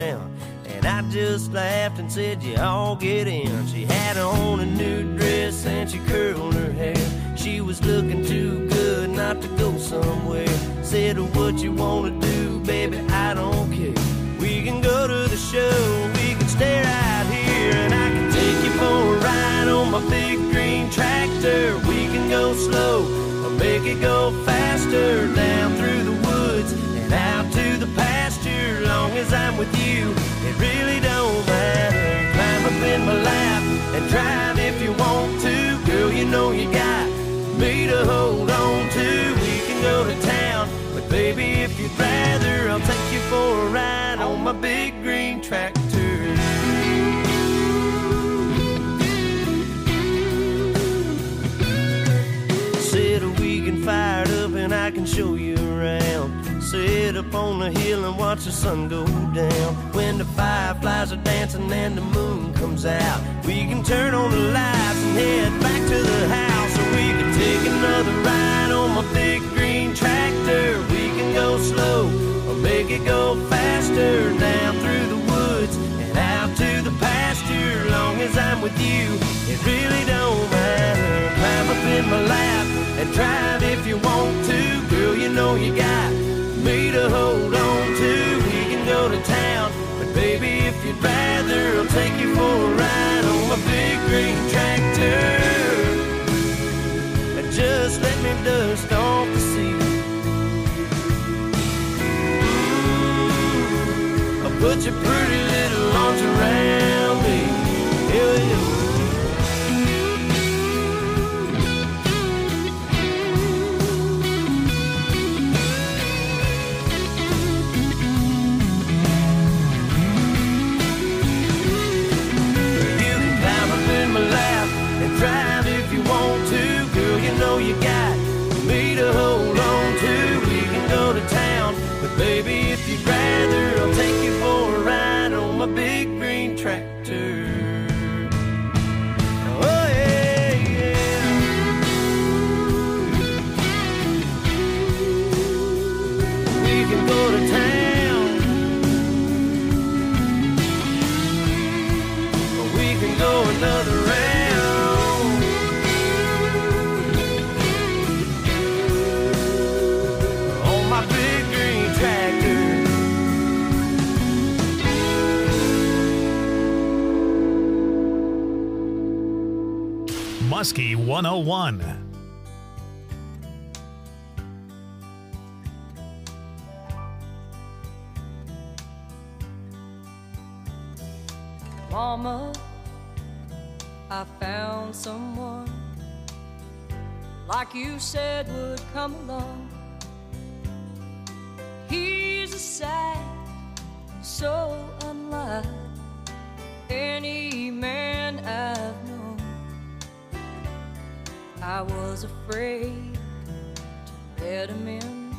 And I just laughed and said, you all get in. She had on a new dress and she curled her hair. She was looking too good not to go somewhere. Said, what you wanna do, baby, I don't care. We can go to the show, we can stay right here, and I can take you for a ride on my big green tractor. We can go slow or make it go faster, down through the woods and out to the pasture. Long as I'm with you, it really don't matter. Climb up in my lap and drive if you want to. Girl, you know you got me to hold on to. We can go to town, but baby, if you'd rather, I'll take you for a ride on my big green tractor. Said we can fire it up and I can show you around. Sit up on the hill and watch the sun go down. When the fireflies are dancing and the moon comes out, we can turn on the lights and head back to the house. Or we can take another ride on my big green tractor. We can go slow or make it go faster, down through the woods and out to the pasture. Long as I'm with you, it really don't matter. Climb up in my lap and drive if you want to. Girl, you know you got me to hold on to. We can go to town, but baby, if you'd rather, I'll take you for a ride on my big green tractor. Just let me dust off the seat. I'll put your pretty little arms around me. Yeah. Drive if you want to, girl, you know you got me to hold on to. We can go to town, but baby, if you'd rather, I'll take you for a ride on my big green tractor. Oh yeah, yeah. We can go to town, or we can go another round. Muskie 101. Mama, I found someone like you said would come along. He's a sight so unlike any man I've known. I was afraid to let him in,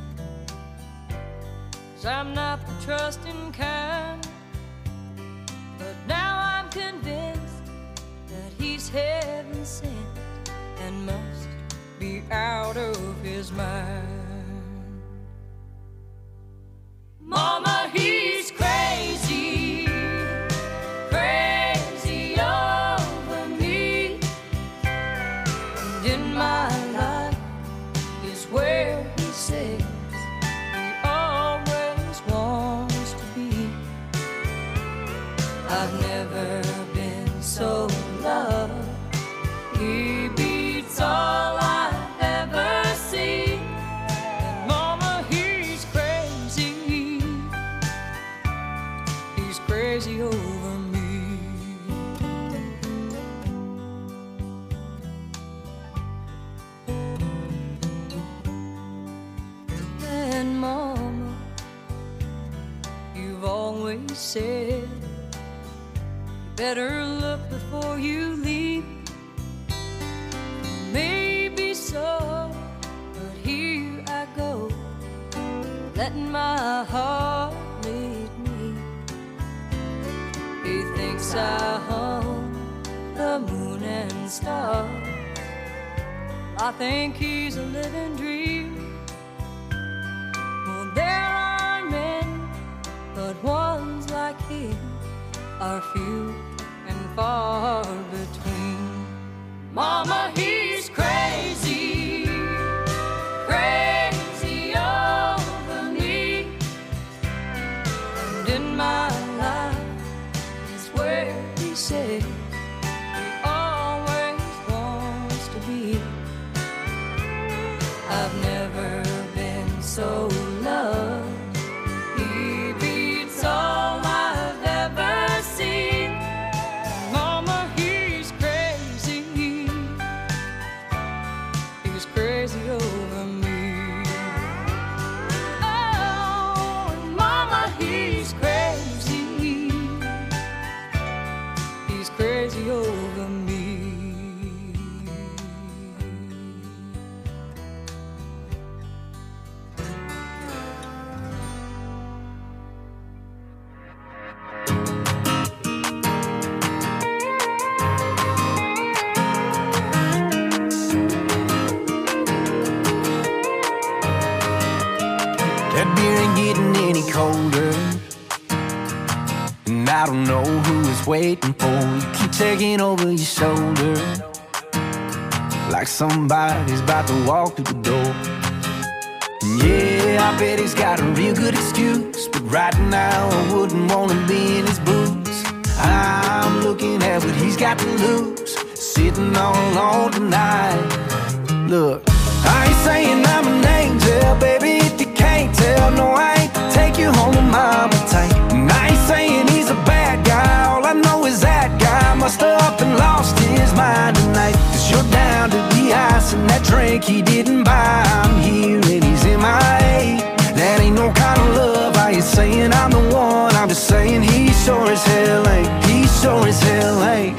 'cause I'm not the trusting kind. But now I'm convinced that he's heaven sent and must be out of his mind. Mama, he's crazy, crazy over me. And in my life is where he says he always wants to be. I've never been so loved. He beats all I've ever seen. And mama, he's crazy. He's crazy over me. And mama, you've always said better look before you leave. Maybe so, but here I go, letting my heart lead me. He thinks I hung the moon and stars. I think he's a living dream. Well, there are men, but one's like are few and far between. Mama, he's crazy, crazy over me. And in my life is where he said he always wants to be. I've never been so loved. He beats all I've ever seen. Mama, he's crazy. He's crazy over me. Oh, and Mama, he's crazy. He's crazy over me. That beer ain't getting any colder, and I don't know who is waiting for. You keep checking over your shoulder, like somebody's about to walk through the door. And yeah, I bet he's got a real good excuse, but right now I wouldn't wanna be in his boots. I'm looking at what he's got to lose, sitting all alone tonight. Look, I ain't saying I'm an angel, baby, if you can't tell. No, I ain't to take you home with mama tight. And I ain't saying he's a bad guy, all I know is that guy must have up and lost his mind tonight. Cause you're down to the ice and that drink he didn't buy. I'm here and he's MIA. That ain't no kind of love. I ain't saying I'm the one, I'm just saying he sure as hell ain't. He sure as hell ain't.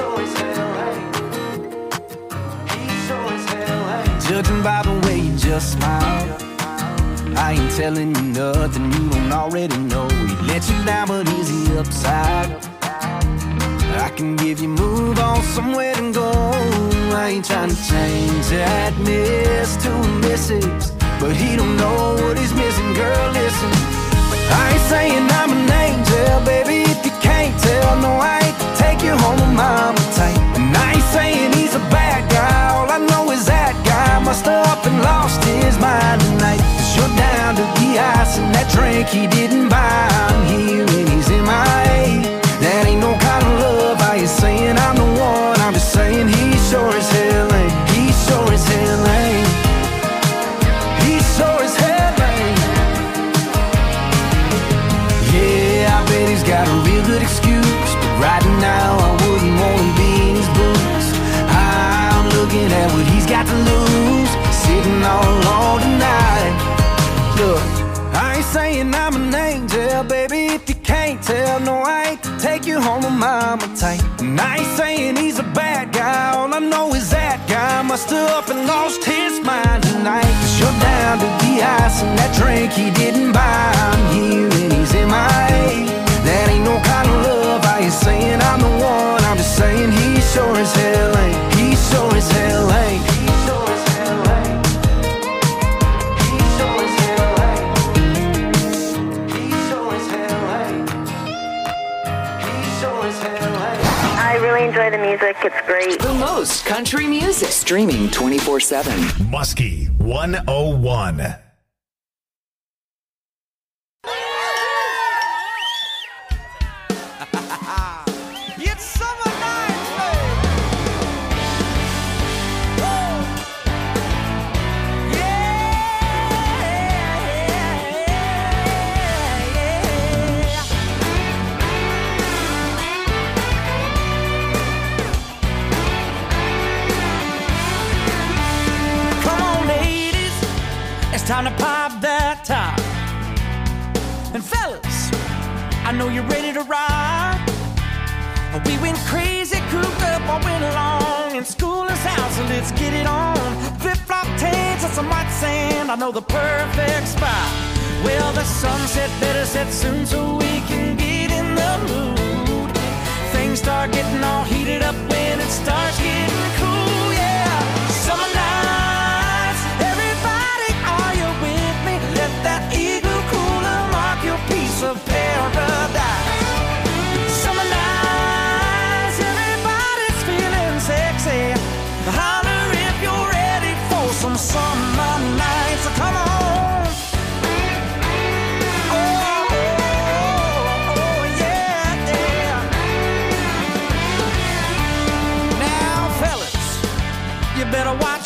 Judging by the way you just smile, I ain't telling you nothing you don't already know. He let you down, but is he upside? I can give you move on somewhere to go. I ain't trying to change that miss to a missus, but he don't know what he's missing. Girl, listen, I ain't saying I'm an angel, baby, if you can't tell. No, I ain't to take you home with mama tight. And I ain't saying he's a bad guy, all I know is that guy must have up and lost his mind tonight. Cause you're down to the ice and that drink he didn't buy. I'm here and he's MIA. That ain't no kind of love. I ain't saying I'm the one, I'm just saying he sure as hell ain't. He sure as hell ain't. He sure as hell ain't. Yeah, I bet he's got a real good excuse, but right now I wouldn't wanna be in his boots. I'm looking at what he's got to lose, sitting all alone tonight. Look, I ain't saying I'm an angel, baby, if you can't tell. No, I ain't to take you home with mama tight. And I ain't saying he's a bad guy, all I know is that guy must have up and lost his mind tonight. Cause you're down to the ice and that drink he didn't buy. I'm here and he's MIA. That ain't no kind of love. I ain't saying I'm the one, I'm just saying he sure as hell ain't. He sure as hell ain't. He sure as hell ain't. He sure as hell ain't. He sure as hell ain't. He sure as hell ain't. I really enjoy the music. It's great. The most country music. Streaming 24/7. Muskie 101. It's summer night, baby. Woo! Yeah. Come on, ladies, it's time to pop that top. And fellas, I know you're ready to ride. We went crazy, cooped up all winter long, and school is out, so let's get it on. Flip-flop tanks and some white sand, I know the perfect spot. Well, the sunset better set soon so we can get in the mood. Things start getting all heated up when it starts getting cool, yeah. Summer nights, everybody, are you with me? Let that eagle cooler mark your piece of paradise. Summer nights.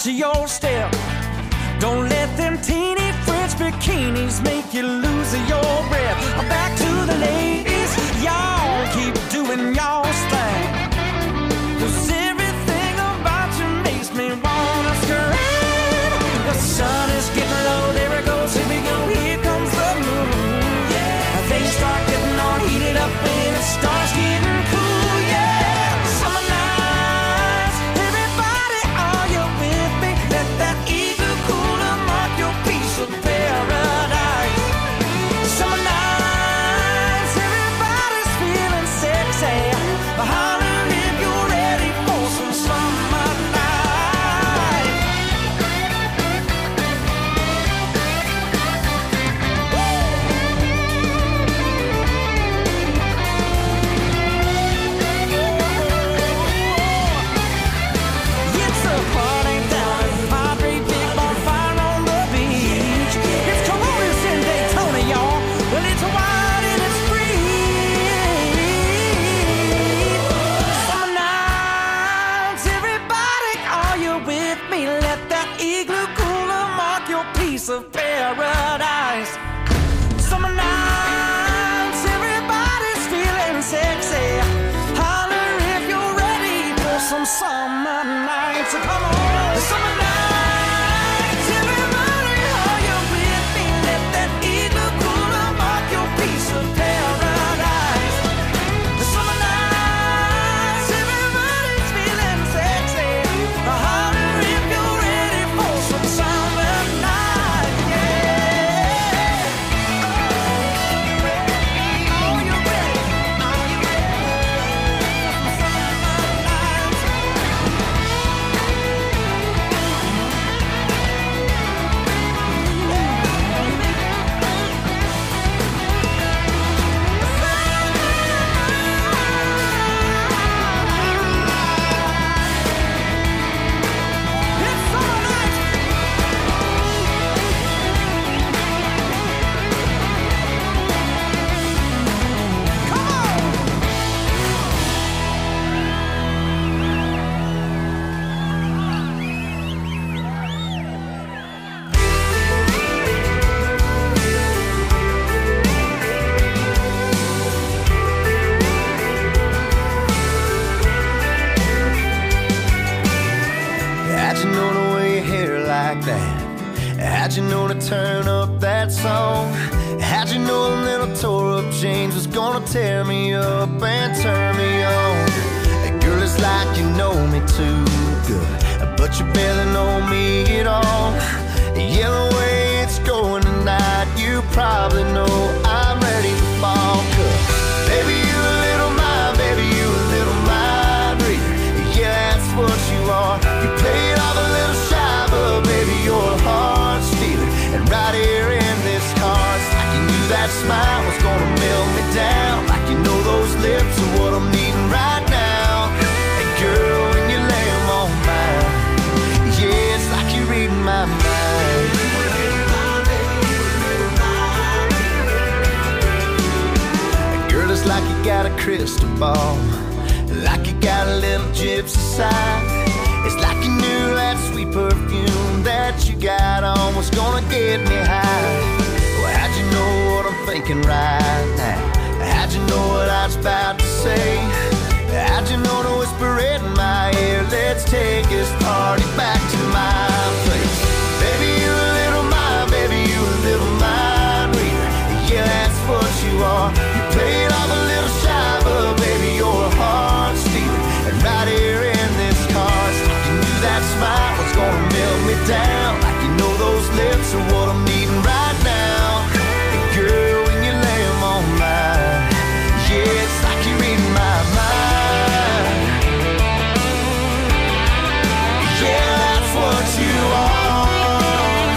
to your step. Don't let them teeny French bikinis make you lose your breath. Back to the ladies, y'all keep doing y'all's thing. 'Cause everything about you makes me wanna scream. The sun is getting low, there it goes, here we go, here comes the moon. Yeah, things start getting all heated up and it starts getting cool. Yeah, summer nights, everybody, are you with me? Let that eagle cooler mark your piece of paradise. Summer nights, everybody's feeling sexy. Holler if you're ready for some summer night. It's a party down at Padre, big bonfire on the beach. It's Columbus in Daytona, y'all. Well, it's wild and it's free. Summer nights, everybody, are you with me? Let that igloo cooler mark your piece of paradise. Summer nights, everybody's feeling sexy. Holler if you're ready for some summer nights. Come on, summer nights, everybody, are you with me? Let that igloo cooler mark your piece of paradise. Summer nights, everybody's feeling sexy. Holler if you're ready for some summer nights. Yeah. Are you ready? Are you ready for some summer nights? It's summer nights. Come on. How'd you know to wear your hair like that? How'd you know to turn up that song? How'd you know a little tore up jeans was gonna tear me up and turn me on? Girl, it's like you know me too good, but you barely know me at all. Yeah, the way it's going tonight, you probably know I'm ready to fall. 'Cause baby, you a little mind, baby, you a little mind reader. Yeah, that's what you are. You play it off a little shy, but baby, you're a heart stealer. And right here in this car, it's like you knew that smile was gonna melt me down. Like you know those lips are what I'm needing right now. And girl, when you lay 'em on mine, yeah, it's like you're reading my mind. Girl, it's like you got a crystal ball, like you got a little gypsy side. It's like you knew that sweet perfume that you got on was gonna get me high. Well, how'd you know what I'm thinking right now? How'd you know what I was about to say? How'd you know to whisper it in my ear? Let's take this party back to my place. Baby, you a little mind, baby, you a little mind reader. Yeah, that's what you are. You play it off a little shy, but baby, you're a heart stealer. And right here in this car, it's like you knew that smile was gonna melt me down. Like you know those lips are what I'm needing right now. And girl, when you lay 'em on mine, yeah, it's like you're reading my mind. Yeah, that's what you are.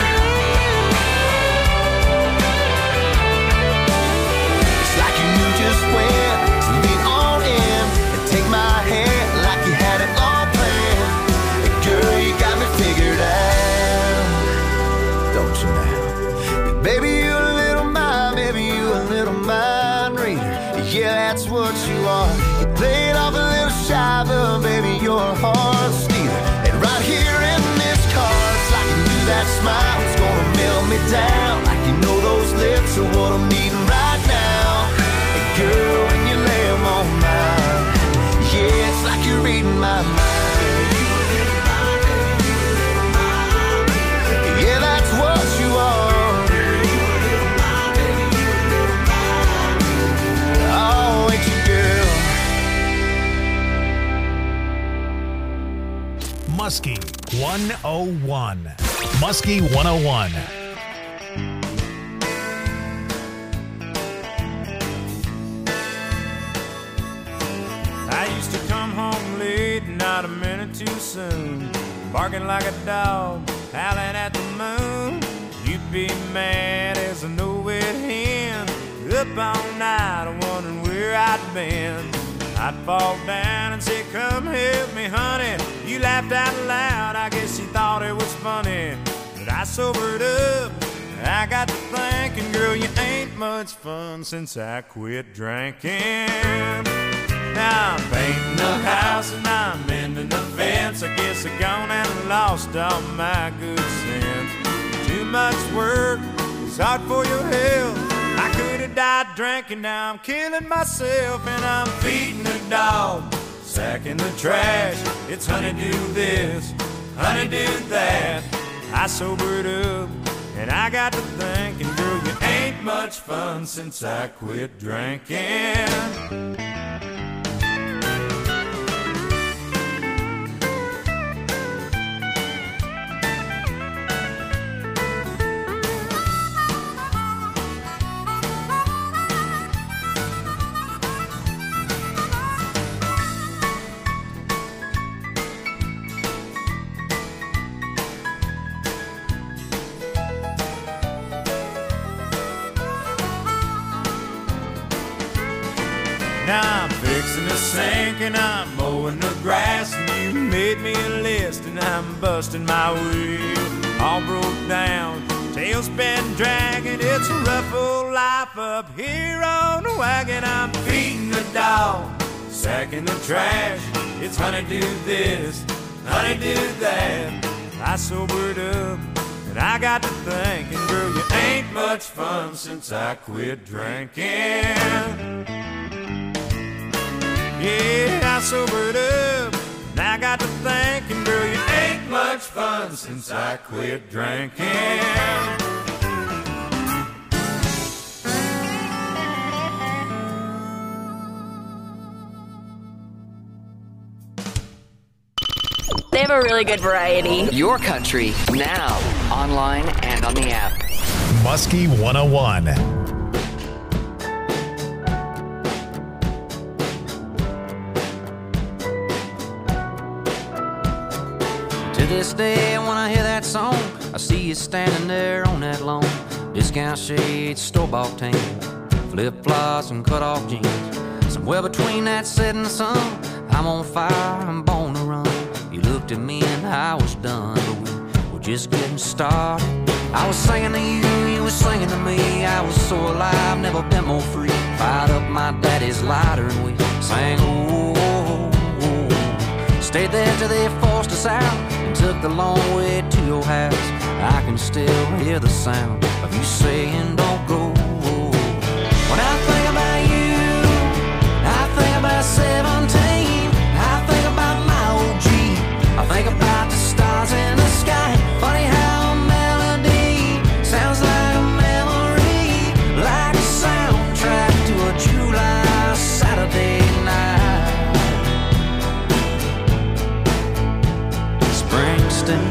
It's like you knew just when to lean on in and take my hand like you had it all planned. And girl, you got me figured out, don't you now? Baby, you a little mind, baby, you a little mind reader. Yeah, that's what you are. You play it off a little shy, but baby, you're a heart stealer. And right here in this car, that smile's gonna melt me down. Like you know those lips are what I'm needing right now. And girl, when you lay them on mine, yeah, it's like you're reading my mind. Yeah, that's what you are. Oh, ain't you, girl? Muskie 101. Muskie 101. I used to come home late, not a minute too soon, barking like a dog, howling at the moon. You'd be mad as a no-wit hen, up all night wondering where I'd been. I'd fall down and say, come help me, honey. You laughed out loud, I guess you thought it was funny. But I sobered up, I got to thinking, girl, you ain't much fun since I quit drinking. Now I'm painting the house and I'm mending the fence. I guess I gone and lost all my good sense. Too much work, it's hard for your health. I could have died drinking, now I'm killing myself. And I'm feeding the dog, sacking the trash. It's honey do this, honey do that. I sobered up and I got to thinking, girl, you ain't much fun since I quit drinking. Now I'm fixing the sink and I'm mowing the grass, and you made me a list and I'm busting my wheel. All broke down, tail's been dragging. It's a rough old life up here on the wagon. I'm feeding the dog, sacking the trash. It's honey do this, honey do that. I sobered up and I got to thinking, girl, you ain't much fun since I quit drinking. Yeah, I sobered up, and I got to thinking, girl, you ain't much fun since I quit drinking. They have a really good variety. Your country, now, online and on the app. Muskie 101. To this day, when I hear that song, I see you standing there on that lawn. Discount shades, store-bought tan, flip-flops and cut-off jeans. Somewhere between that setting sun, I'm on fire, I'm born to run. You looked at me and I was done, but we were just getting started. I was singing to you, you were singing to me. I was so alive, never been more free. Fired up my daddy's lighter and we sang, oh, oh, oh. Stayed there till they forced us out and took the long way to your house. I can still hear the sound of you saying don't go. When I think about you, I think about 17. I think about my old Jeep. I think about the stars in the sky. Funny how a melody sounds like a memory, like a soundtrack to a July Saturday night. Springsteen.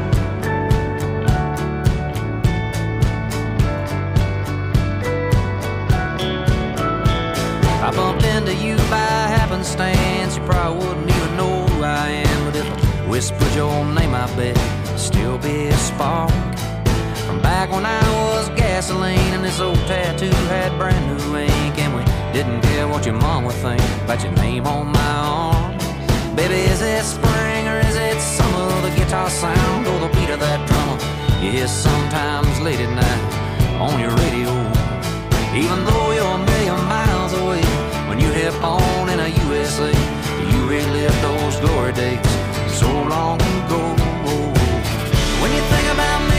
I bumped into you by happenstance. You probably wouldn't even know who I am, but if I whispered your name, I bet it'd still be a spark from back when I was gasoline and this old tattoo had brand new ink, and we didn't care what your mom would think about your name on my arm. Baby, is it spring or is it summer? The guitar sound or the beat of that drummer you hear sometimes late at night on your radio. Even though you're a million miles away, when you hit on in a USA, you relive those glory days so long ago. When you think about me,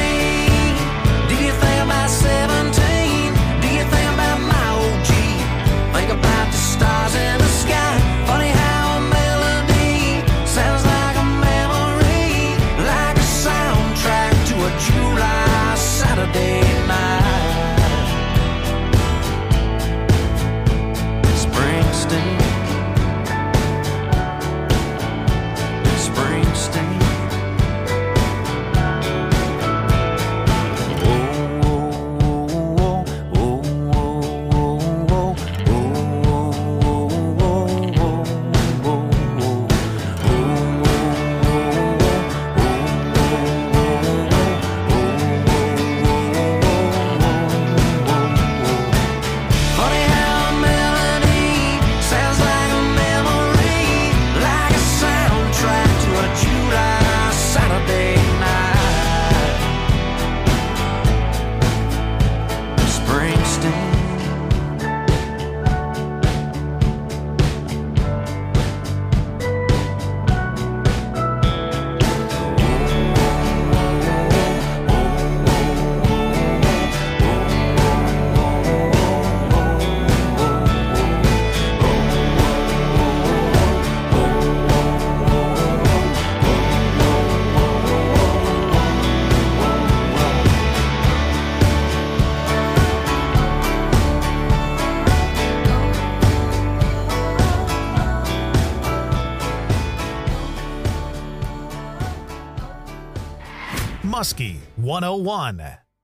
Muskie 101.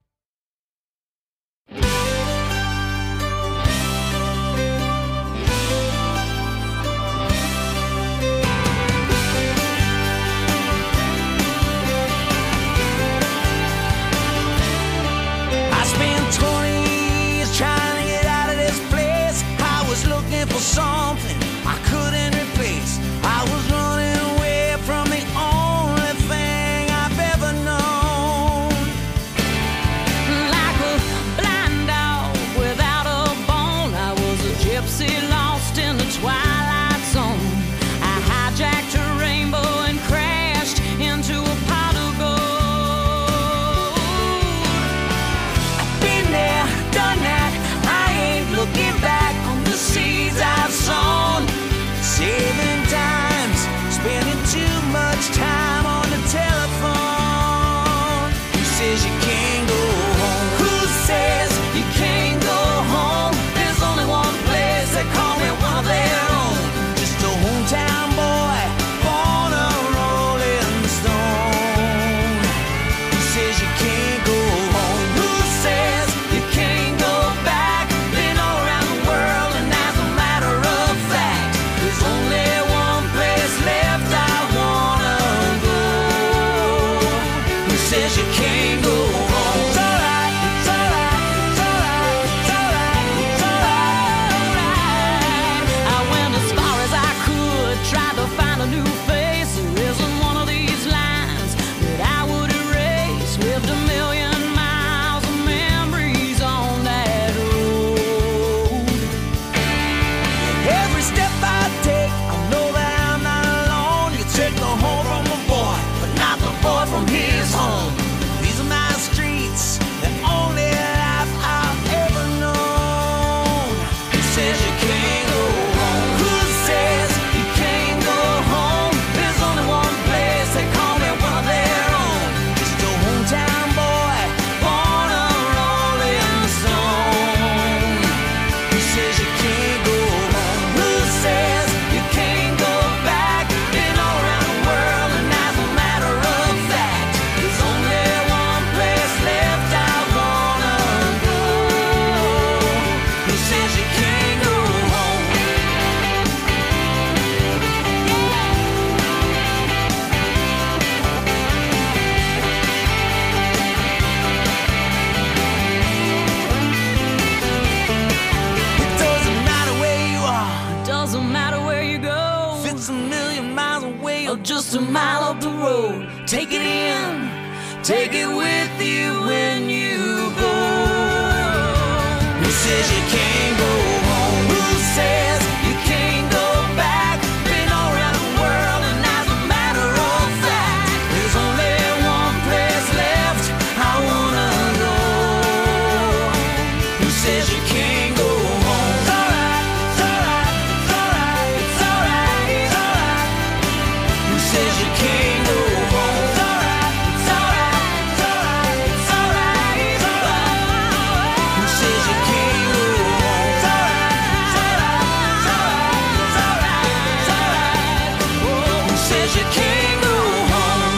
I spent 20 years trying to get out of this place. I was looking for something I couldn't replace. I was running away from the only thing I've ever known. Like a blind dog without a bone, I was a gypsy lost in the twilight zone. I hijacked a rainbow and crashed into a pot of gold. I've been there, done that. I ain't looking back on the seeds I've sown. Saving times, spending too much time on the telephone. Who says you can't go home? Who says you can't go home? There's only one place they call me one of their own. Just a hometown boy, born a rolling stone. Who says you can't go home? Who says you can't go back? Been all around the world, and as a matter of fact, there's only one place left I wanna go. Who says you can't go home? It's alright, it's alright, it's alright, it's alright, it's alright. I went as far as I could, tried to find a new face. There isn't one of these lines that I would erase. Lived a million miles of memories on that road. Every step I take, I know that I'm not alone. You take the home from a boy, but not the boy from his home. These are my streets, the only life I've ever known. Who says you can't go home? Who says you can't go home? There's only one place they call me one of their own. Just a hometown boy, born a rolling stone. Who says you can't go home? Who says you can't go back? Been all around the world, and as a matter of fact, there's only one place left I wanna go. Who says you can't go home? It doesn't matter where you are. Doesn't matter where you go, If it's a million miles away or just a mile up the road. take it in, take it with you when you go. Who says you can't go home? Who says you can't go back? Been all around the world, and as a matter of fact, there's only one place left I wanna go. Who says you can't go home? It's alright, it's alright, it's alright, it's alright, it's alright. Who says you can't go home? It's alright, it's alright, it's alright, it's alright, it's alright. Who says you can't go home? It's alright, it's alright, it's alright, it's alright, it's alright. Who says you can't go home?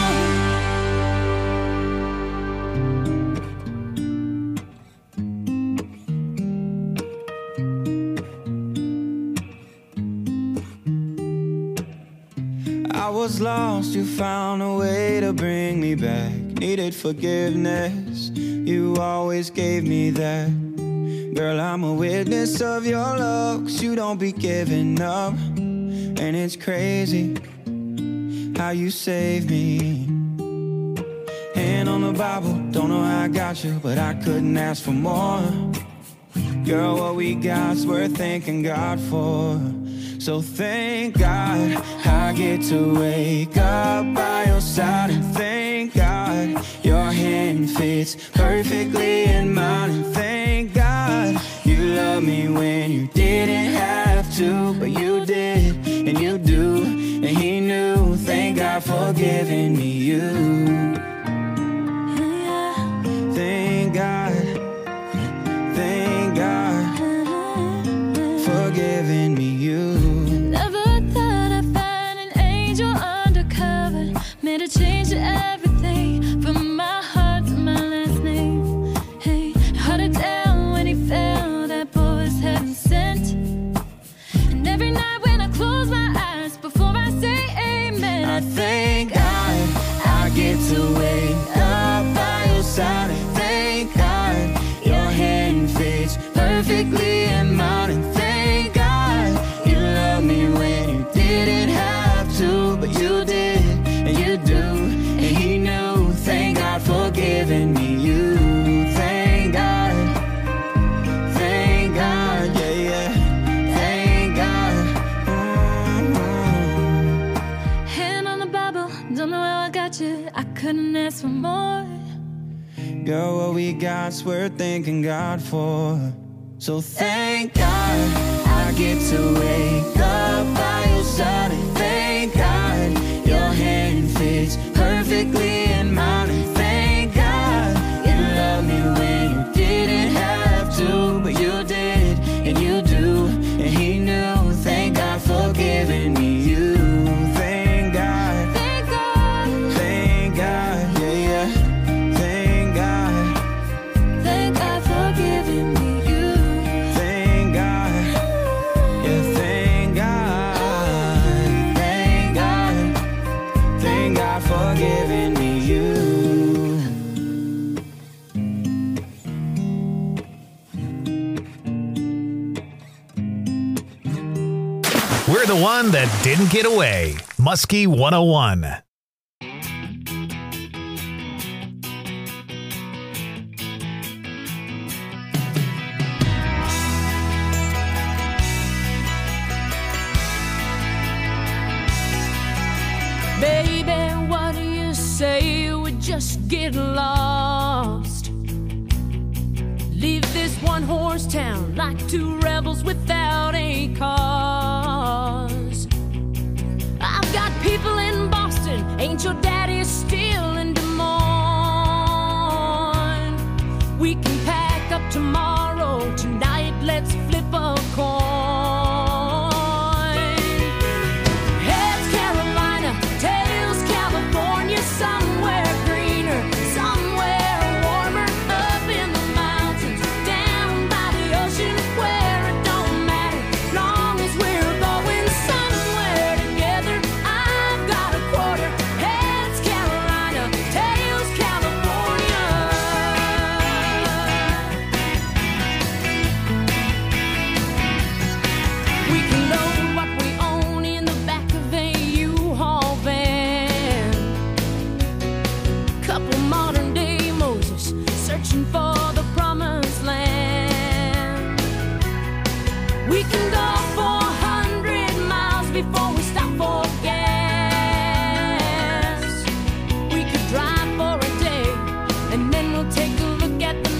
I was lost, you found a way to bring me back. Needed forgiveness, you always gave me that. Girl, I'm a witness of your love, 'cause you don't be giving up. And it's crazy how you saved me. Hand on the Bible, don't know how I got you, but I couldn't ask for more. Girl, what we got's worth thanking God for. So thank God I get to wake up by your side, and thank God your hand fits perfectly in mine, and thank God you love me when you didn't have to, but you did and you do, and He knew. Thank God for giving me you. Thank God for giving me you. Never thought I'd find an angel undercover, made a change to everything from my heart. couldn't ask for more. Girl, what we got's worth thanking God for. So thank God I get to wake up by your side. And thank God your hand fits perfectly in mine. And thank God you love me when you didn't have to, but you did, and you do, and he knew. Thank God for giving me you. Thank God. Thank God. Thank God, yeah, yeah. Thank God. Thank God for giving me you. Thank God. Yeah, thank God. Thank God. Thank God for giving me you. We're the one that didn't get away. Muskie 101. Baby, what do you say we just get lost? Leave this one-horse town like two rebels without a cause. I've got people in Boston, ain't your daddy still in Des Moines? We can pack up tomorrow, tonight let's flip a coin. Heads Carolina, tails California, somewhere greener, somewhere warmer, up in the mountains, down by the ocean, where it don't matter, long as we're going somewhere together. I've got a quarter. Heads Carolina, tails California. We can load what we own in the back of a U-Haul van. Couple modern day Moses searching for the promised land. We can go 400 miles before we stop for gas. We could drive for a day and then we'll take a look at the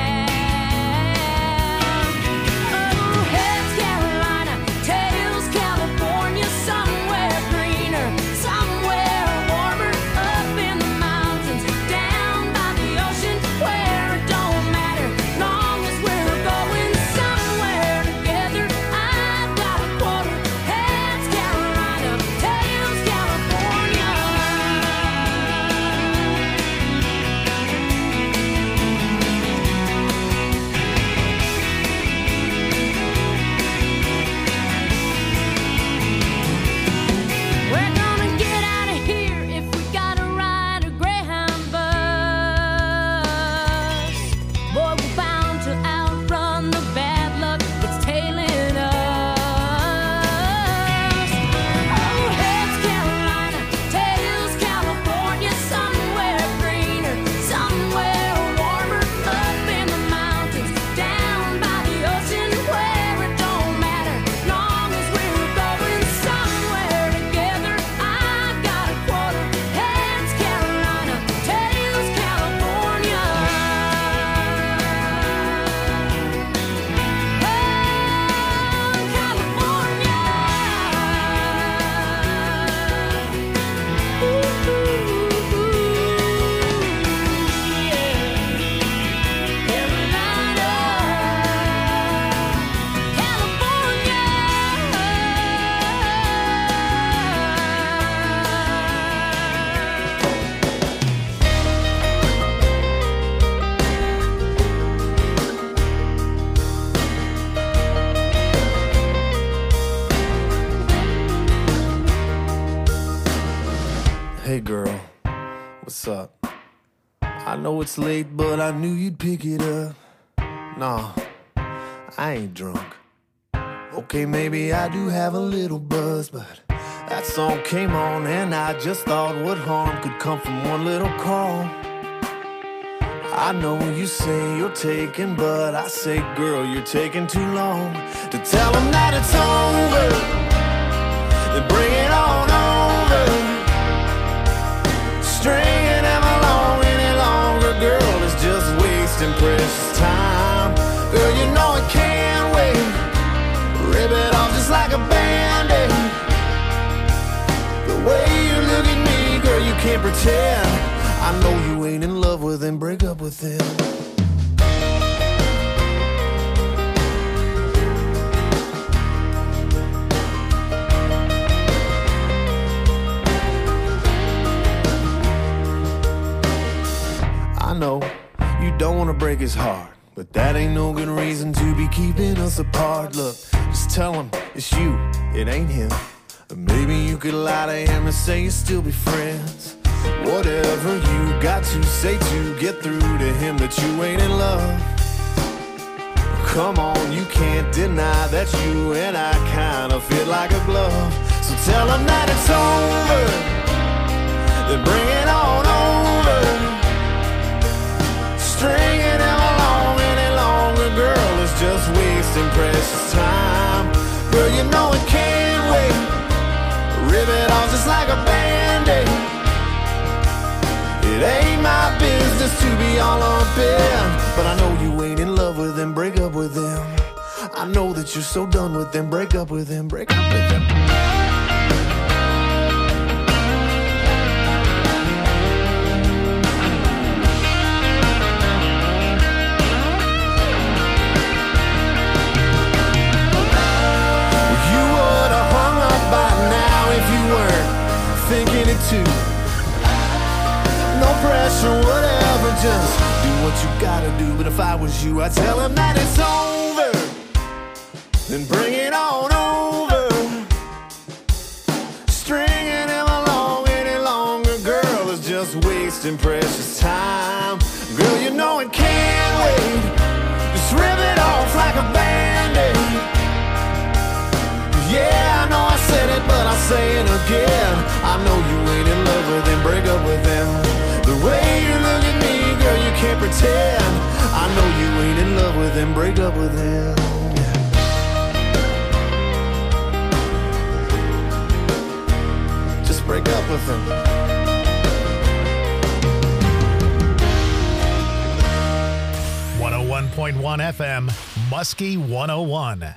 map. Oh, heads Carolina, tails California, somewhere greener, somewhere warmer, up in the mountains, down by the ocean, where it don't matter, long as we're going somewhere together. I've got a quarter. Heads Carolina, tails California. We're gonna get out of here if we gotta ride a Greyhound bus. Boy, we're bound to outrun the bad luck that's tailing us. Oh, heads Carolina, tails California, somewhere greener, somewhere warmer, up in the mountains, down by the ocean, where it don't matter, long as we're going somewhere together. I've got a quarter. Heads Carolina, tails California. Hey girl, what's up? I know it's late, but I knew you'd pick it up. Nah, I ain't drunk. Okay, maybe I do have a little buzz, but that song came on and I just thought what harm could come from one little call. I know you say you're taking, but I say, girl, you're taking too long to tell them that it's over. Then bring it on over. Stringing them pretend. I know you ain't in love with him, break up with him. I know you don't want to break his heart, but that ain't no good reason to be keeping us apart. Look, just tell him it's you, it ain't him. Maybe you could lie to him and say you'll still be friends. Whatever you got to say to get through to him that you ain't in love. Come on, you can't deny that you and I kinda fit like a glove. So tell him that it's over, then bring it on over. Stringing him along any longer, girl, is just wasting precious time. Girl, you know it can't wait. Rip it off just like a Band-Aid. It ain't my business to be all up in, but I know you ain't in love with him, break up with him. I know that you're so done with him, break up with him, break up with him. Thinking it too. No pressure, whatever, just do what you gotta do. But if I was you, I'd tell him that it's over, then bring it on over. Stringing him along any longer, girl, is just wasting precious time. Girl, you know it can't wait. Just rip it off like a Band-Aid. Yeah, I know I said it, but I'll say it again. I know you ain't in love with him, break up with him. The way you look at me, girl, you can't pretend. I know you ain't in love with him, break up with him. Just break up with him. 101.1 FM, Muskie 101.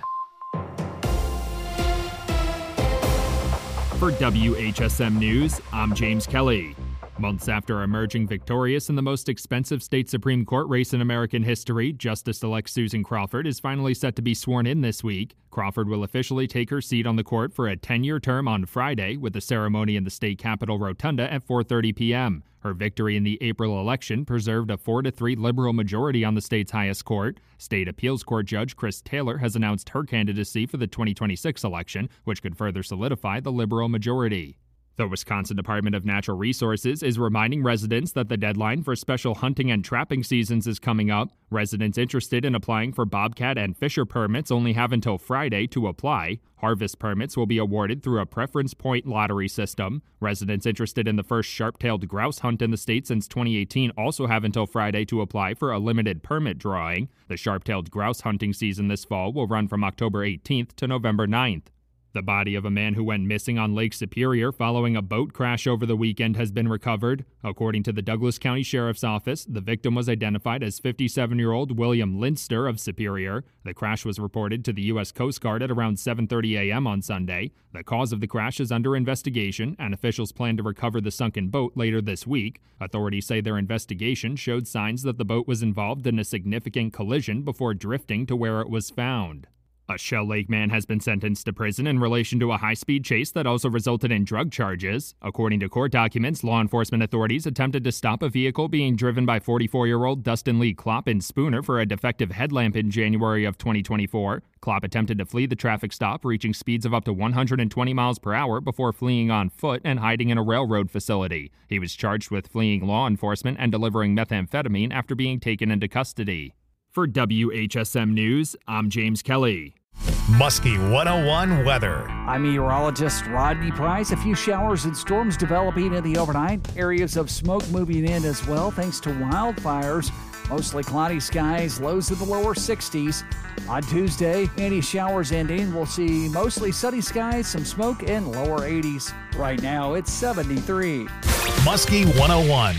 For WHSM News, I'm James Kelly. Months after emerging victorious in the most expensive state Supreme Court race in American history, Justice-elect Susan Crawford is finally set to be sworn in this week. Crawford will officially take her seat on the court for a 10-year term on Friday, with a ceremony in the state capitol rotunda at 4:30 p.m. Her victory in the April election preserved a 4-3 liberal majority on the state's highest court. State appeals court judge Chris Taylor has announced her candidacy for the 2026 election, which could further solidify the liberal majority. The Wisconsin Department of Natural Resources is reminding residents that the deadline for special hunting and trapping seasons is coming up. Residents interested in applying for bobcat and fisher permits only have until Friday to apply. Harvest permits will be awarded through a preference point lottery system. Residents interested in the first sharp-tailed grouse hunt in the state since 2018 also have until Friday to apply for a limited permit drawing. The sharp-tailed grouse hunting season this fall will run from October 18th to November 9th. The body of a man who went missing on Lake Superior following a boat crash over the weekend has been recovered. According to the Douglas County Sheriff's Office, the victim was identified as 57-year-old William Linster of Superior. The crash was reported to the U.S. Coast Guard at around 7:30 a.m. on Sunday. The cause of the crash is under investigation, and officials plan to recover the sunken boat later this week. Authorities say their investigation showed signs that the boat was involved in a significant collision before drifting to where it was found. A Shell Lake man has been sentenced to prison in relation to a high-speed chase that also resulted in drug charges. According to court documents, law enforcement authorities attempted to stop a vehicle being driven by 44-year-old Dustin Lee Klopp in Spooner for a defective headlamp in January of 2024. Klopp attempted to flee the traffic stop, reaching speeds of up to 120 miles per hour before fleeing on foot and hiding in a railroad facility. He was charged with fleeing law enforcement and delivering methamphetamine after being taken into custody. For WHSM News, I'm James Kelly. Muskie 101 weather. I'm meteorologist Rodney Price. A few showers and storms developing in the overnight. Areas of smoke moving in as well thanks to wildfires. Mostly cloudy skies, lows in the lower 60s. On Tuesday, any showers ending. We'll see mostly sunny skies, some smoke, and lower 80s. Right now, it's 73. Muskie 101.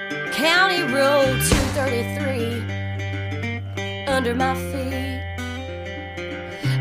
County Road 233 under my feet.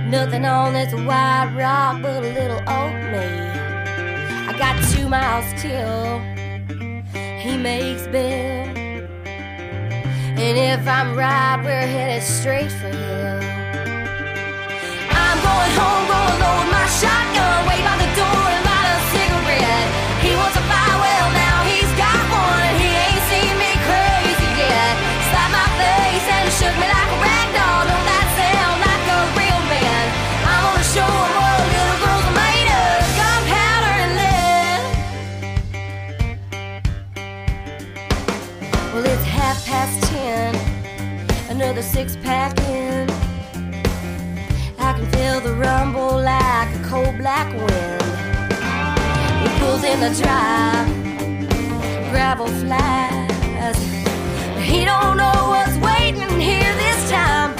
Nothing on this white rock but a little oatmeal. I got 2 miles till he makes bail. And if I'm right, we're headed straight for hell. I'm going home, gonna load my shotgun, wait by the door and light a cigarette. He wants a fire, well now he's got one, and he ain't seen me crazy yet. Slapped my face and it shook me like a rag doll. Don't that sound like a real man? I'm gonna show him what little girls are made of, gunpowder and lead. Well, it's 10:30, another 6-pack in. I can feel the rumble like a cold black wind. He pulls in the drive, gravel flies. He don't know what's waiting here this time.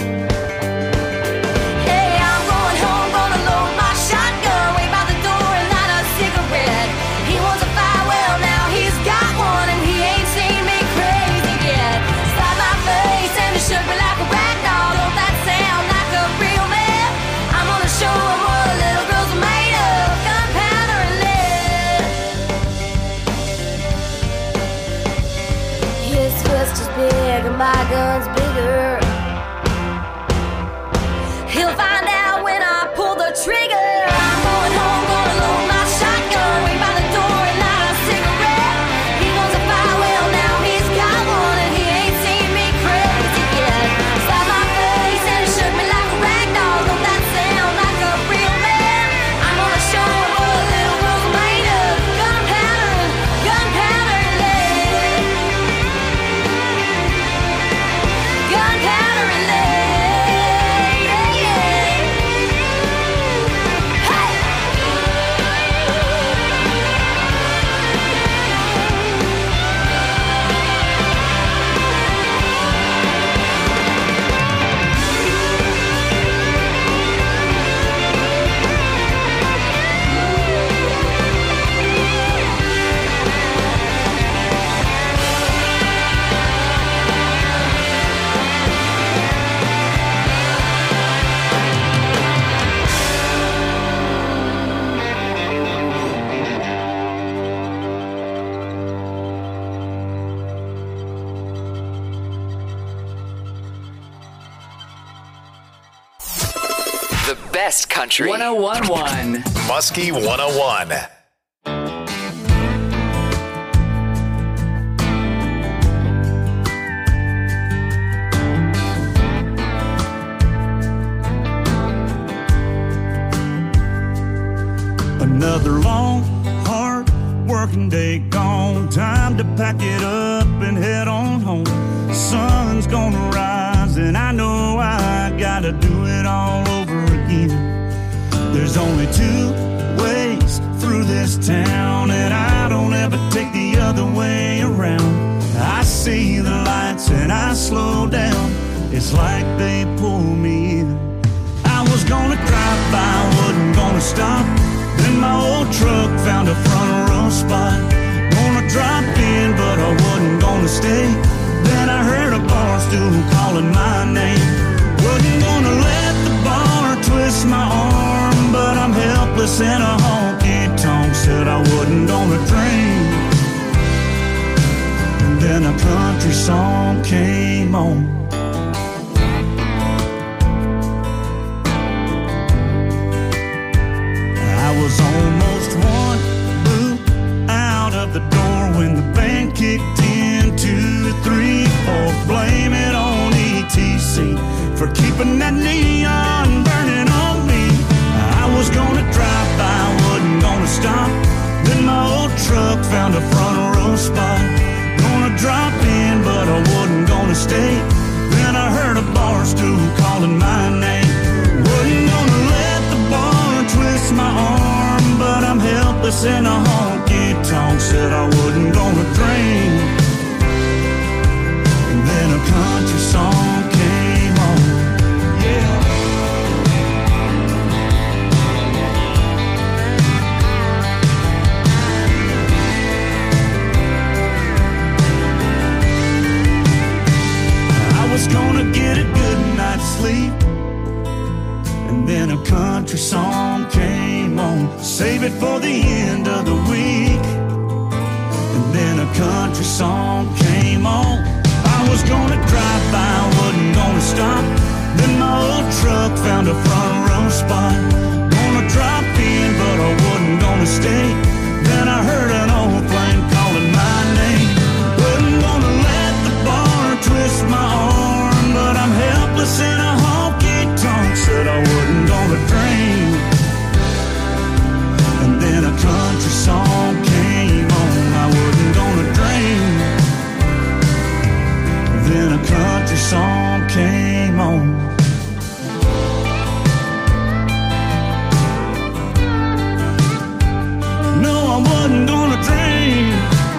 Hey, I'm going home, gonna load my shotgun, wait by the door and light a cigarette. He wants a fire, well now he's got one, and he ain't seen me crazy yet. Slap my face and it shook me like a rag doll. Don't that sound like a real man? I'm gonna show him what little girls are made of, gunpowder and lead. His fist is big and my gun's bigger. He'll find out when I pull the trigger. I'm going home, gonna load my shotgun, wait by the door and light a cigarette. He wants a fire, well now he's got one, and he ain't seen me crazy yet. Slap my face and it shook me like a rag doll. Don't that sound like a real man? I'm gonna show him what little girls are made of, gunpowder and lead. Gunpowder and lead, yeah, yeah. Hey! The best country. 101.1. Muskie 101. Another long, hard working day gone. Time to pack it up and head on home. Sun's gonna rise and I know I gotta do it all over again. There's only 2 ways through this town, and I don't ever take the other way around. I see the lights and I slow down. It's like they pull me in. I was gonna drive by, wasn't gonna stop. Then my old truck found a front row spot. Gonna drop in, but I wasn't gonna stay. Then I heard a bar stool calling my name. Wasn't gonna let the bar twist my arm, but I'm helpless in a honky-tonk. Said I wasn't gonna drink. And then a country song came on. I was almost 1 boot out of the door when the band kicked in. 2, 3, 4, blame it on ETC for keeping that neon burning on me. I was gonna drive by, wasn't gonna stop. Then my old truck found a front row spot. Gonna drop in, but I wasn't gonna stay. Then I heard a bar stool calling my name. Wasn't gonna let the bar twist my arm, but I'm helpless in a honky-tonk. Said I wasn't gonna drink. And then a country song came on. Yeah. I was gonna get a good night's sleep, and then a country song came on. Save it for the end of the week. And then a country song came on. I was gonna drive by, wasn't gonna stop. Then my old truck found a front row spot. Gonna drop in, but I wasn't gonna stay. Then I heard an old flame calling my name. Wasn't gonna let the bar twist my arm, but I'm helpless in a honky-tonk. Said I wasn't gonna drink. And then a country song came on. I wasn't gonna drink. Then a country song came on. No, I wasn't gonna drink.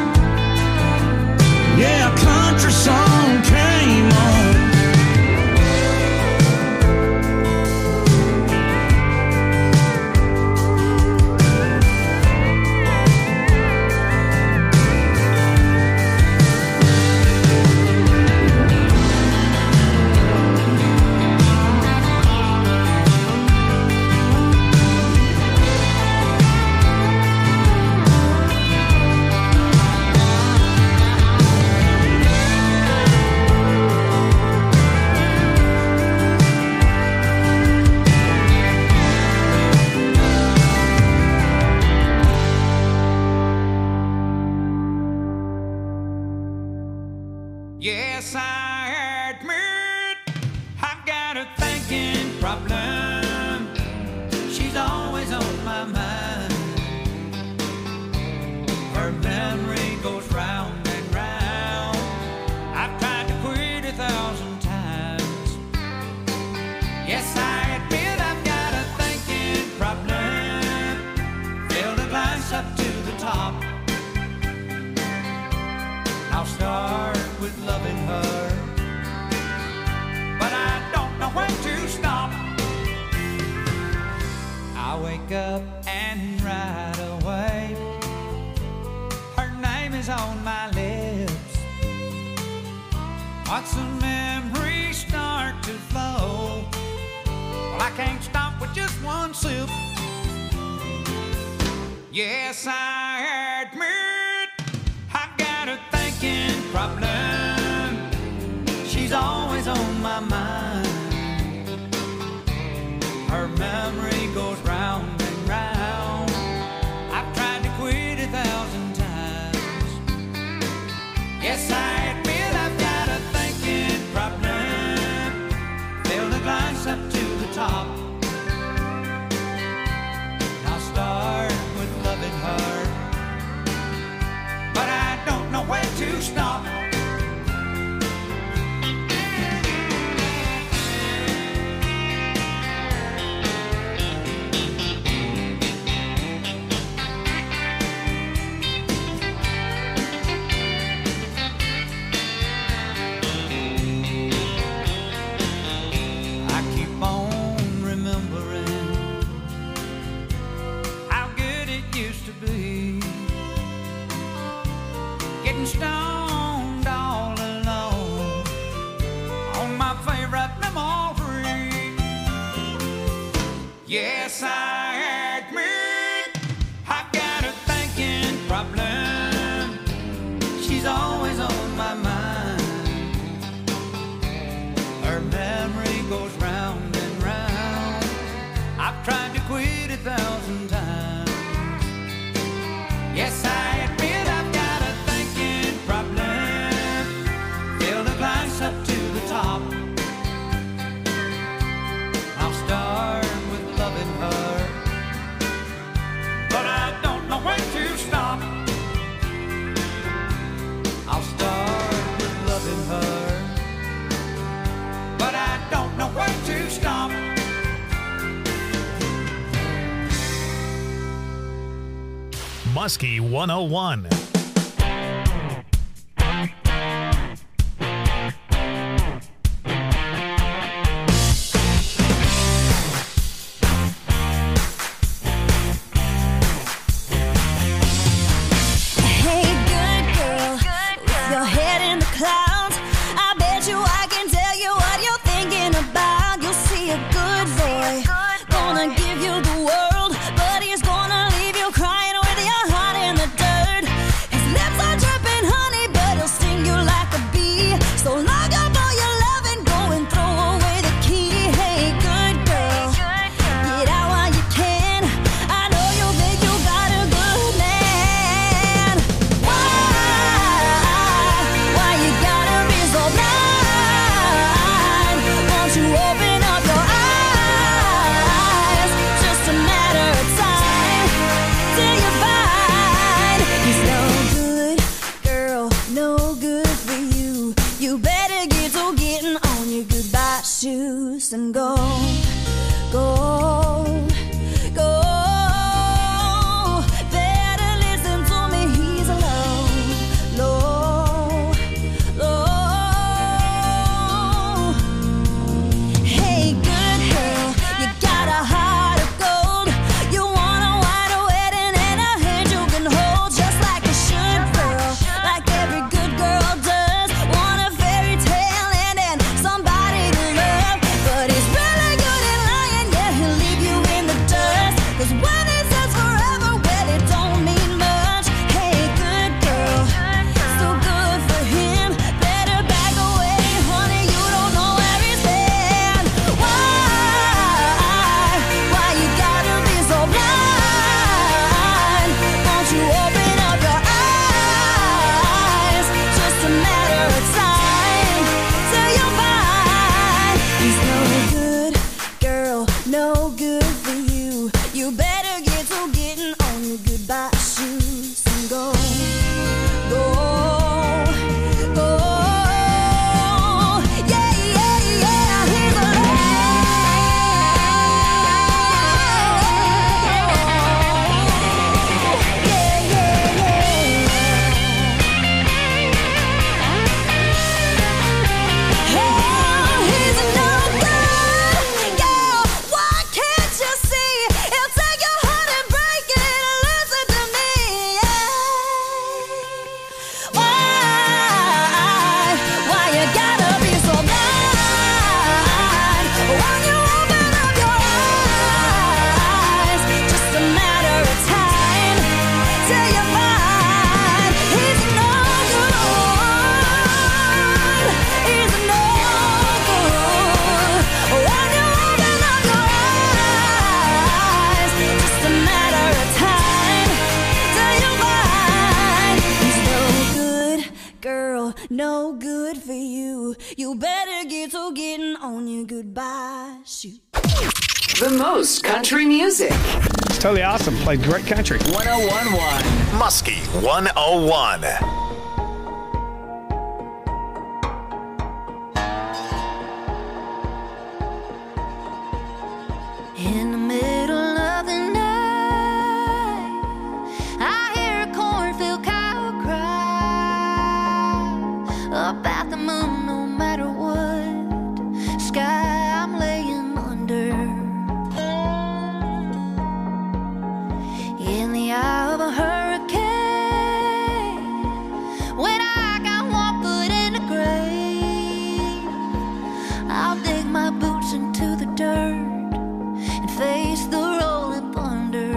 Yeah, a country song came on. Yes, I admit I've got a thinking problem. She's always on my mind. Her memory goes round and round. I've tried to quit 1,000 times. Yes, I admit I've got a thinking problem. Fill the glass up to the top. I'll start with loving her, but I don't know when to stop. I wake up and right away her name is on my lips. Once the memories start to flow, well, I can't stop with just one sip. Yes, I admit I've got a thinking problem. She's always on my mind. Her memory goes round and round. I've tried to quit 1,000 times. Yes, I admit I've got a thinking problem. Fill the glass up to the top. I'll start with loving her, but I don't know where to stop. I keep on remembering how good it used to be. Getting stoned all alone on my favorite memory. Yes, I admit I've got a thinking problem. She's always on my mind. Her memory goes round and round. I've tried to quit 1,000 times. Yes, I admit I've got a thinking problem. Fill the glass up to the top. I'll start with loving her, but I don't know when to stop. I'll start with loving her, but I don't know when to stop. Muskie 101. Hey, good girl, with your head in the clouds, I bet you I can tell you what you're thinking about. You'll see a good boy shoes and go, go, go. Better listen to me, he's alone, low, low. Hey, good girl, you got a heart of gold. You want a white wedding and a hand you can hold, just like you should, girl, like every good girl does. Want a fairy tale and then somebody to love, but he's really good at lying. Yeah, he'll leave you in the dust, 'cause when he says forever, well, it don't mean much. Hey, good girl, so good for him. Better back away, honey, you don't know where he's been. Why you gotta be so blind? Won't you open up your eyes? Just a matter of time till you'll find he's no good, girl, no good for you. You better get to getting on your goodbye shoes and go, go, go. Yeah, yeah, yeah, he's no good for you. You better get to getting on your goodbye shoe. The most country music. It's totally awesome. Played great country. 1011. Muskie 101. In the middle of the night, I hear a cornfield cow cry about the moon, no matter what sky I'm laying under. In the eye of a hurricane, when I got one foot in the grave, I'll dig my boots into the dirt and face the rolling thunder.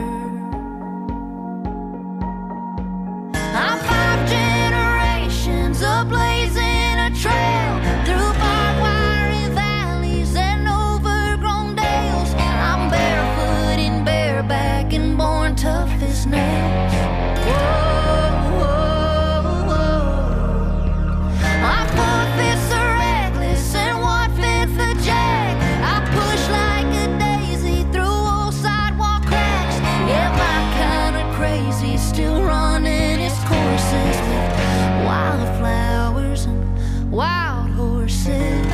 I'm 5 generations of blazing a trail through barbed wire valleys and overgrown dales. I'm barefoot and bareback and born tough as nails. Whoa, whoa, whoa. My 4 fists are reckless and 1/5 a jack. I push like a daisy through old sidewalk cracks. Yeah, my kind of crazy, still running its courses with wildflowers and wild horses.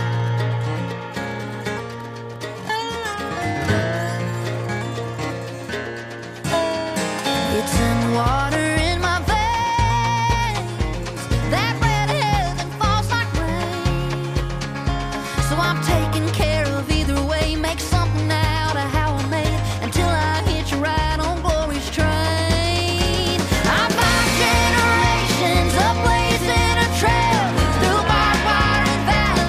It's in water in my veins, that red heaven falls like rain. So I'm taking care of either way, make something out of how I made until I hitch a ride on glory's train. I'm 5 generations of blazing a trail through barbed wire and valleys.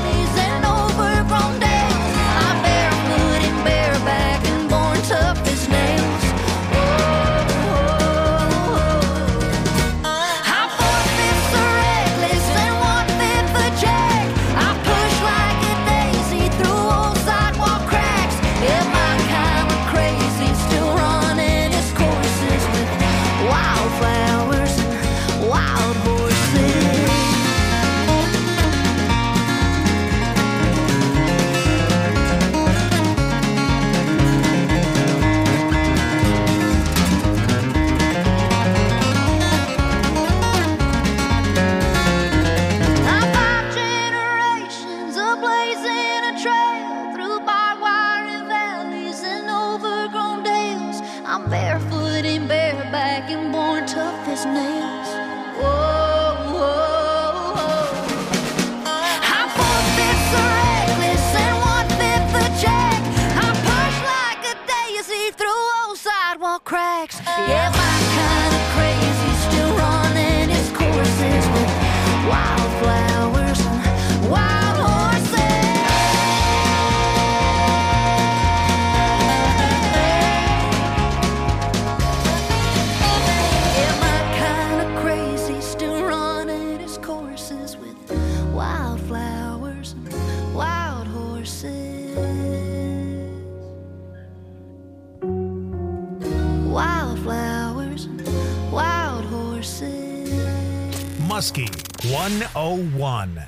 Muskie 101.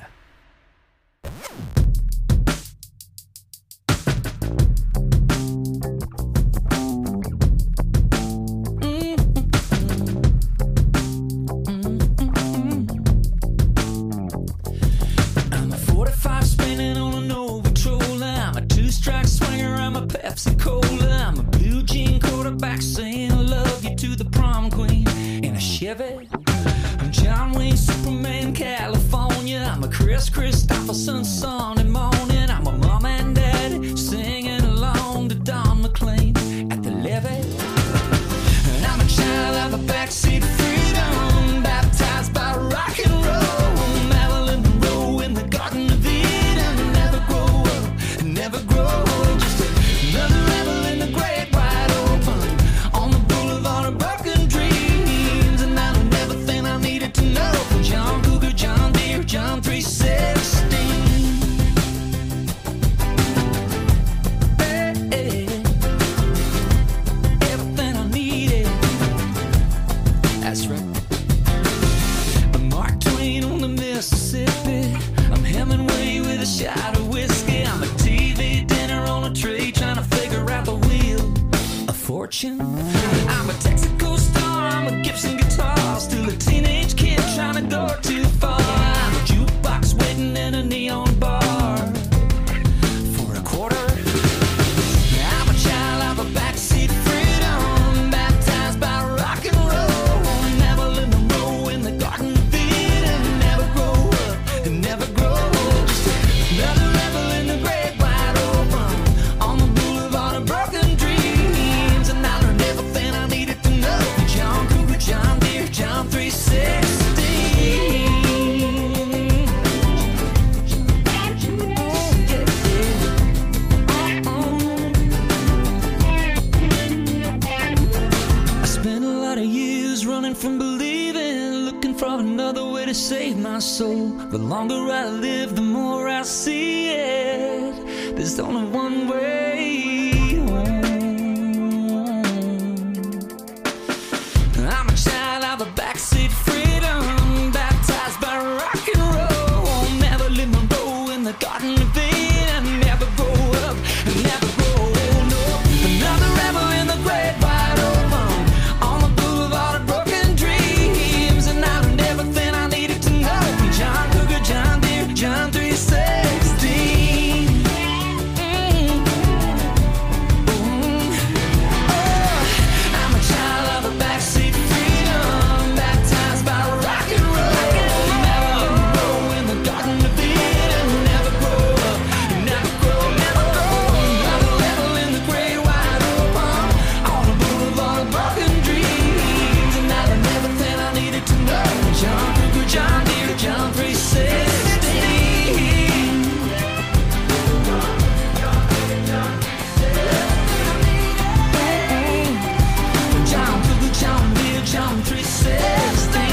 I'm a 45 spinning on an old patrol. I'm a two-strike swinger. I'm a Pepsi Cola. I'm a blue jean quarterback saying I love you to the prom queen in a Chevy. I'm John Wayne, Superman, California. I'm a Chris Christopherson, Sunday morning. I'm a mom and dad singing along to Don McLean at the levee. And I'm a child of a backseat freedom, baptized by rock and roll. Marilyn Monroe in the Garden of Eden. Never grow up, never grow old. Just another rebel in the great wide open on the boulevard of broken dreams. And I learned everything I needed to know from John Cougar, John Deere, John 316. Everything I needed. That's right. I'm Mark Twain on the Mississippi. I'm Hemingway with a shot of whiskey. I'm a TV dinner on a tray trying to figure out the wheel of fortune. I'm a Texaco star. I'm a Gibson guitar. Still a teenage kid trying to go too far. I'm a jukebox waiting in a neon bar for a quarter. I'm a child of a backseat freedom, baptized by rock and roll. Never Monroe in the Garden of Eden. Never grow up and never grow old. Just another rebel in the great wide open on the boulevard of broken dreams. And I learned everything I needed to know from John Cougar, John Deere, John 316. I spent a lot of years running from believing, looking for another way to save my soul. The longer I live, the more I see it. There's only one way home. I'm a child of a backseat freedom, baptized by rock and roll. Never live Monroe in the Garden of Eden. Never grow up, never grow old. No, another rebel in the great wide open on the boulevard of broken dreams. And I learned everything I needed to know from John Cougar, John Deere, John 316. I'm a child of a backseat freedom, baptized by rock and roll. Never Monroe in the Garden of Eden. Never grow up, never grow, never grow. Another rebel in the great wide open on the boulevard of broken dreams. And I learned everything I needed to know from John Cougar, John Deere, John 316. John Cougar, John Deere, John 316.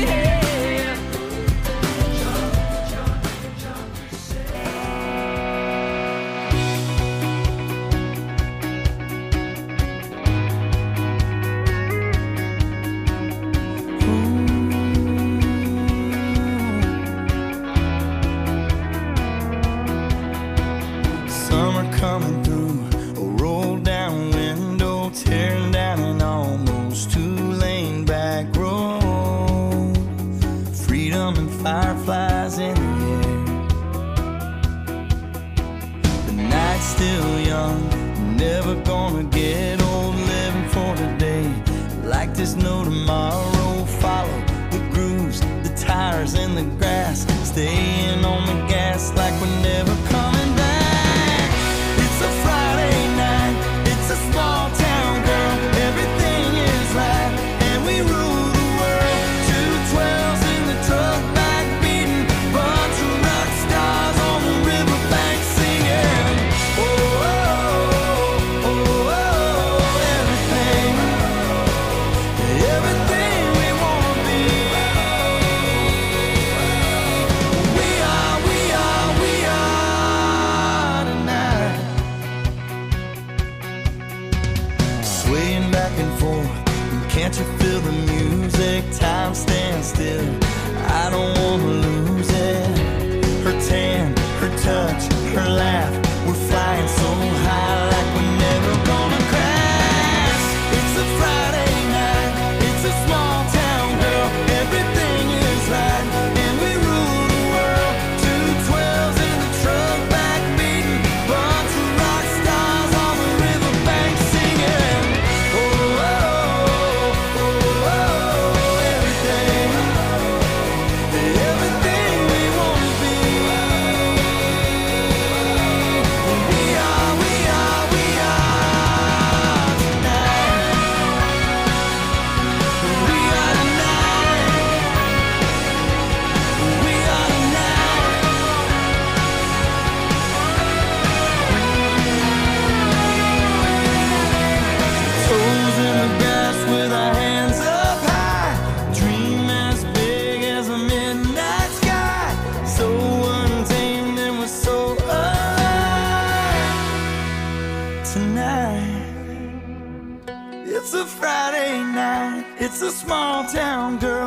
Summer coming through, a roll down window, tearing down an almost two-lane back road. Freedom and fireflies in the air. The night's still young, never gonna get old. Living for today, like there's no tomorrow. Follow the grooves, the tires in the grass, staying on the gas like we're never coming back. It's a Friday night, it's a small town, girl. Everything is right, and we rule the world. 212s in the truck back beating, bunch of rock stars on the riverbank singing. Oh, oh, oh, oh, oh, everything we wanna be. We her tan, her touch, her laugh. We're flying so high like we're never gonna crash. It's a Friday night, it's a small town girl. Everything is right, and we rule the world. 212s in the truck, back beating. Bunch of rock stars on the riverbank singing. Oh, oh, oh, oh, oh, everything. Everything we wanna be. We are tonight. We are tonight. We are tonight. Toes in the grass with our hands up high. Dream as big as a midnight sky. So untamed and we're so alive tonight. It's a Friday night. It's a small town girl.